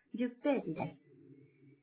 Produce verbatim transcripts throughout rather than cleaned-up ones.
じゅっページです。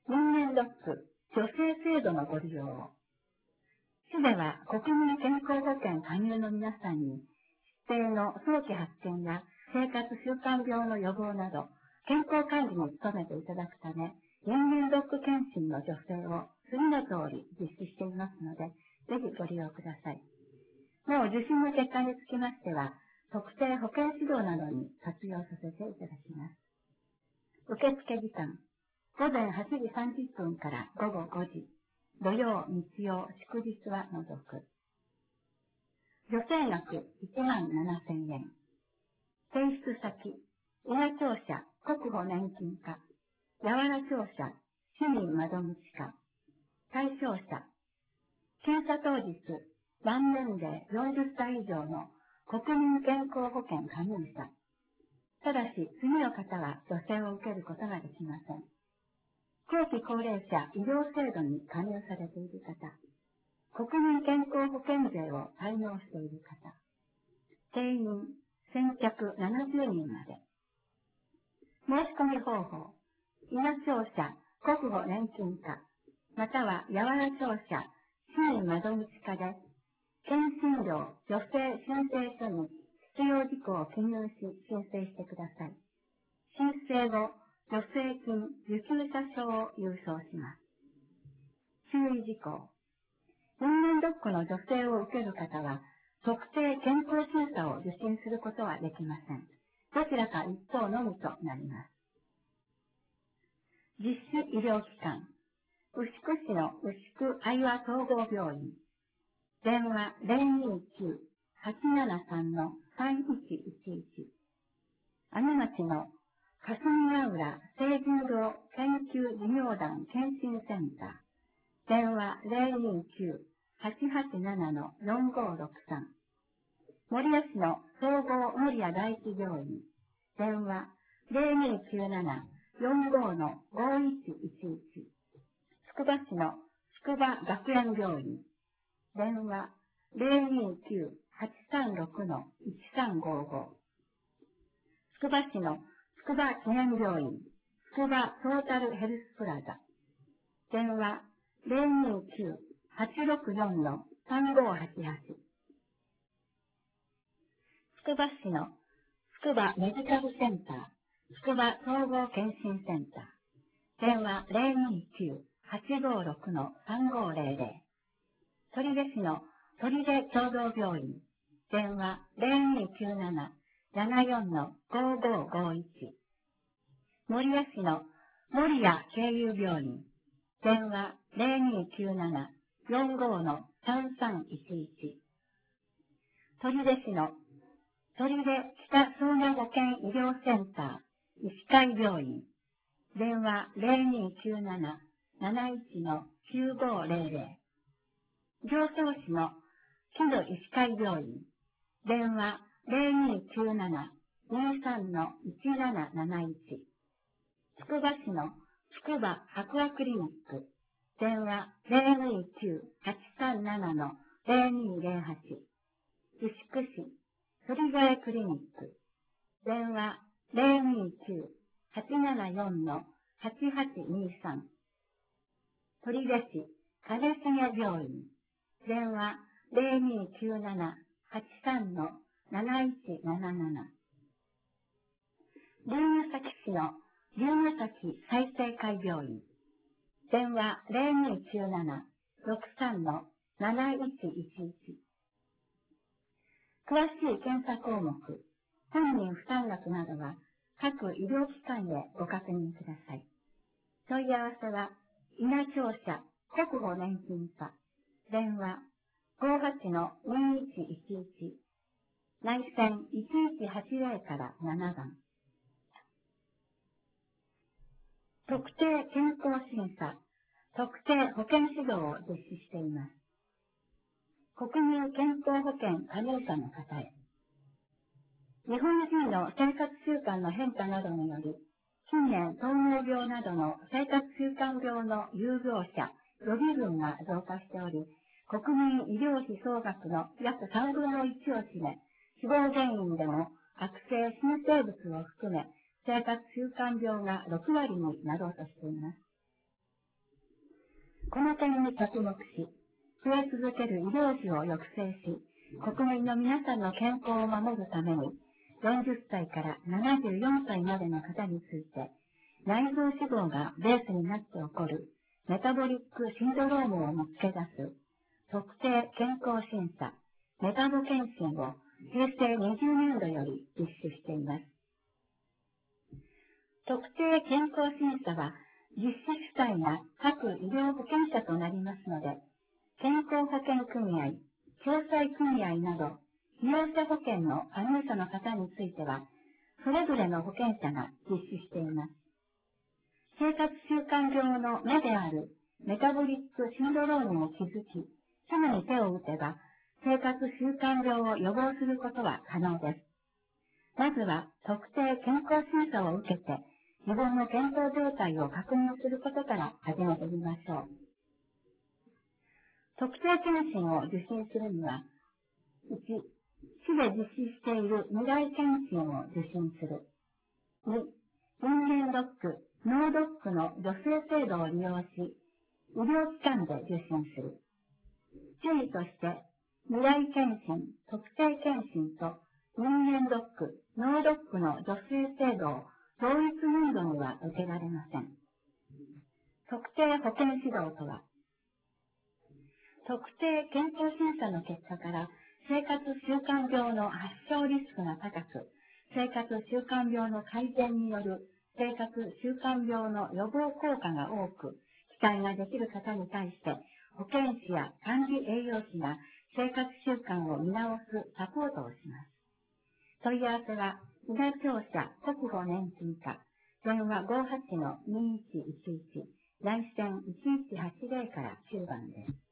人間ドック、助成制度のご利用を。市では国民健康保険加入の皆さんに、疾病の早期発見や生活習慣病の予防など、健康管理に努めていただくため、人間ドック検診の助成を次の通り実施していますので、ぜひご利用ください。なお、受診の結果につきましては、特定保健指導などに活用させていただきます。受付時間、午前はちじさんじゅっぷんから午後ごじ、土曜、日曜、祝日は除く。助成額いちまんななせんえん。提出先、伊賀庁舎、国保年金課、八原庁舎、市民窓口課、対象者、検査当日、満年齢よんじゅっさい以上の国民健康保険加入者。ただし、次の方は助成を受けることができません。後期高齢者医療制度に加入されている方、国民健康保険税を滞納している方、定員先着ななじゅうにんまで。申し込み方法、伊賀庁舎、国保年金課、または八原庁舎、市民窓口課で、検診料助成申請書に必要事項を記入し申請してください。申請後、助成金受給者証を郵送します。注意事項。人間ドックの助成を受ける方は、特定健康審査を受診することはできません。どちらか一方のみとなります。実施医療機関。牛久市の牛久愛和統合病院。電話 ゼロにきゅう はちななさん さんいちいちいち。阿見町の霞ヶ浦成人病研究事業団検診センター。電話 ゼロにきゅう はちはちなな よんごろくさん。守谷市の総合守谷第一病院。電話 ゼロにきゅうなな よんごのごいちいちいち。つくば市のつくば学園病院。電話 ゼロにきゅう はちさんろく いちさんごご。つくば市のつくば記念病院、つくばトータルヘルスプラザ。電話 ゼロにきゅう はちろくよん さんごはちはち。つくば市のつくばメディカルセンター、つくば総合検診センター。電話 ゼロにきゅう はちごろく さんごゼロゼロ。取手市の取手共同病院。電話 ゼロにきゅうなな ななよん ごごごいち。守谷市の守谷経由病院。電話 ゼロにきゅうなな よんごのさんさんいちいち。取手市の取手北相馬保健医療センター、医師会病院。電話 ゼロにきゅうなな なないち きゅうごゼロゼロ。上京市の木戸医師会病院。電話 ゼロにきゅうなな にさん いちなななないち。つくば市のつくば白亜クリニック。電話 ゼロにきゅう はちさんなな ゼロにゼロはち。牛久市鳥添クリニック。電話 ゼロにきゅう はちななよん はちはちにさん。取手市金重病院。電話 ゼロにきゅうなな はちさん なないちなななな。龍ケ崎市の龍ケ崎再生会病院。電話 ゼロにきゅうなな ろくさん なないちいちいち。詳しい検査項目、本人負担額などは各医療機関へご確認ください。問い合わせは、伊賀庁舎国保年金課、電話ごはちのにいちいちいち、内線いちいちはちゼロからななばん。特定健康審査、特定保険指導を実施しています。国民健康保険加入者の方へ。日本人の生活習慣の変化などにより、近年糖尿病などの生活習慣病の有病者、予備軍が増加しており、国民医療費総額の約さんぶんのいちを占め、死亡原因でも悪性新生物を含め、 生活習慣病がろくわりになろうとしています。この点に着目し、増え続ける医療費を抑制し、国民の皆さんの健康を守るために、よんじゅっさいからななじゅうよんさいまでの方について、内臓脂肪がベースになって起こるメタボリックシンドロームを見つけ出す特定健康審査、メタボ検診を平成にじゅうねんどより実施しています。特定健康審査は実施主体が各医療保険者となりますので、健康保険組合、共済組合など、被用者保険の加入者の方については、それぞれの保険者が実施しています。生活習慣病の目であるメタボリックシンドロームに気づき、すぐに手を打てば、生活習慣病を予防することは可能です。まずは、特定健康審査を受けて、自分の健康状態を確認することから始めてみましょう。特定検診を受診するには、いち、市で実施している未来検診を受診する。に、人間ドック、脳ドックの助成制度を利用し、医療機関で受診する。注意として、未来検診、特定検診と人間ドック、脳ドックの助成制度を同一年度には受けられません。特定保険指導とは、特定健康審査の結果から生活習慣病の発症リスクが高く、生活習慣病の改善による生活習慣病の予防効果が多く、期待ができる方に対して、保健師や管理栄養士が生活習慣を見直すサポートをします。問い合わせは、伊賀庁舎国保年金課、電話 ごーはちのにいちいちいち、来線いちいちはちゼロからきゅうばんです。